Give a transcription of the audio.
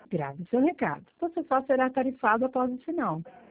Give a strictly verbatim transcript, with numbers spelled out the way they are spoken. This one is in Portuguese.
Grave seu recado. Você só será tarifado após o sinal.